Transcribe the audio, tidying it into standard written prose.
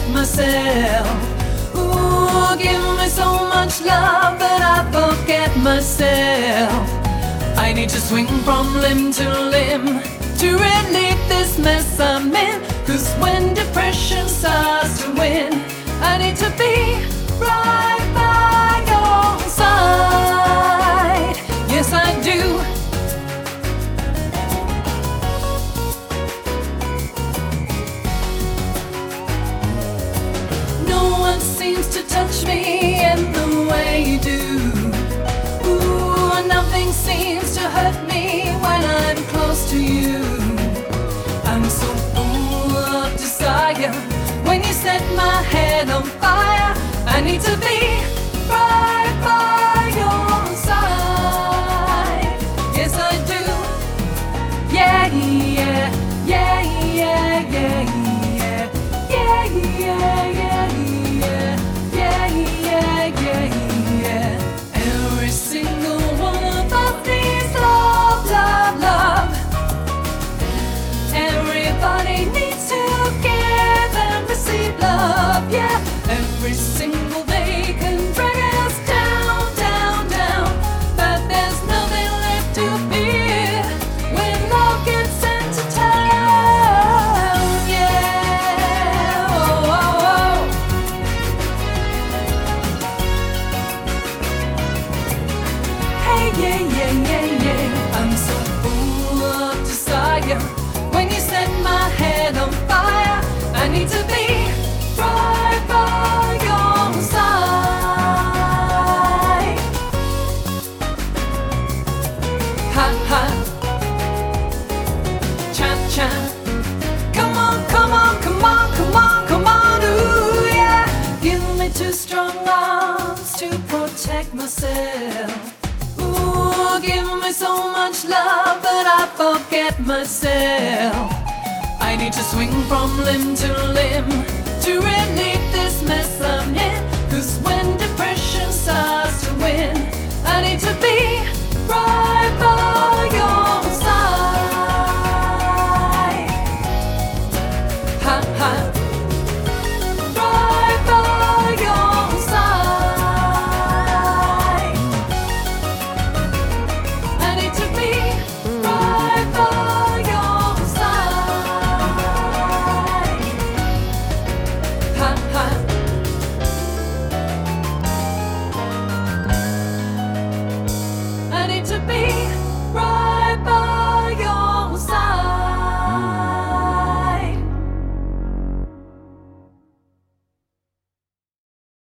myself. Ooh, give me so much love that I forget myself. I need to swing from limb to limb to relieve this mess I'm in. 'Cause when depression starts to win, I need to be right by your side. Yes, I do. No one seems to touch me in the way you do. Ooh, nothing seems to hurt me when I'm close to you. I'm so full of desire. When you set my head on fire, I need to be right by your side. Yes, I do. Yeah, yeah, yeah, yeah, yeah, yeah, yeah, yeah, yeah, yeah, yeah, yeah, yeah. Every single one of these love, love, love. Everybody needs to give and receive love, yeah. Every single day can drag us down, down, down. But there's nothing left to fear when love gets sent to town, yeah. Oh, oh, oh. Hey, yeah, yeah, yeah, yeah. I'm so full of desire. When you set my head on fire, I need to be right by your side. Ha ha, cha cha. Come on, come on, come on, come on, come on, ooh yeah. Give me two strong arms to protect myself. Ooh, give me so much love that I forget myself. I need to swing from limb to limb to relieve this mess I'm in.